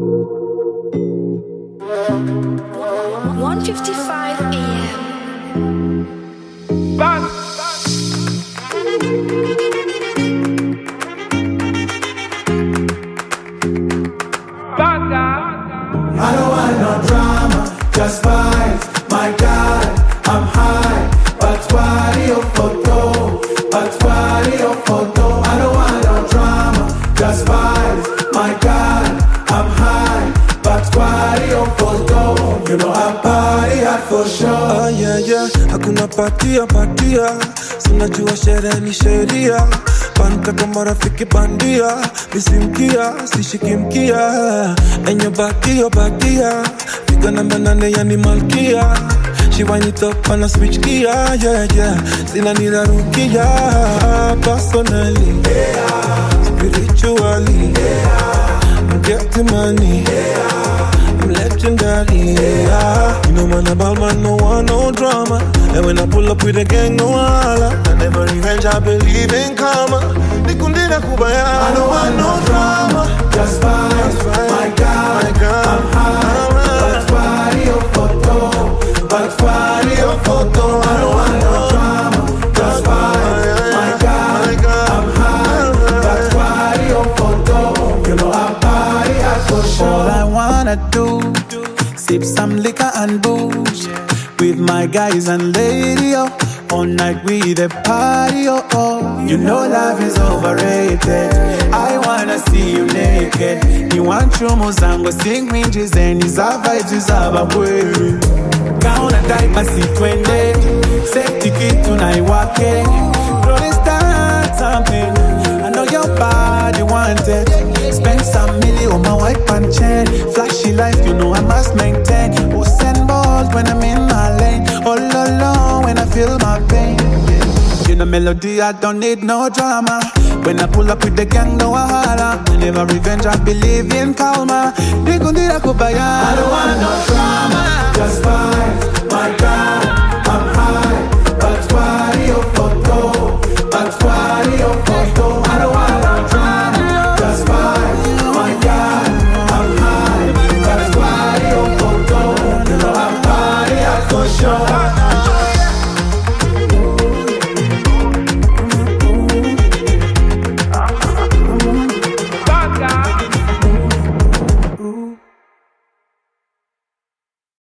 1:55 a.m. Bang. I don't want no drama, just vibes. My God, I'm high. But why your photo? But why your photo? I don't want no drama, just vibes. My God, I'm high. But why your photo? You know I'm party hard for sure. Ah, yeah, yeah. Hakuna patia. Sinajua sherehe ni sheria. Panta kama rafiki bandia. Nisimkia, sishiki mkia. Enyo bakia. Figa namba 8 yani malkia. She wind it up and I switch gear. Yeah. Sina nirarukia. Personally, spiritually, I'm getting money. I'm legendary, You know man about man, no one, no drama. And when I pull up with a gang, no holla. I never revenge, I believe in karma. Nikundina kubaya, I don't want no drama, just vibes. My God, I'm high. But why your photo? But why your photo? I don't want no drama, just vibes. My God, I'm high. But why your photo? You know I'm party hard for sure. All I wanna do, sip some liquor and booze with my guys and lady, all night we the party, You know love is overrated. I wanna see you naked. You want chumuzango sing minjes and izava izava bweru. Kauna type asi twende, say ticket tunaiwake. Rolling start something. I know your body want it. Spend some million on my white pan chain. Flashy life, you know I must maintain. Oh, send balls when I'm in my lane. All alone when I feel my pain. You know melody, I don't need no drama. When I pull up with the gang, no wahala. Never revenge, I believe in karma. I don't want no drama, just vibes. My God,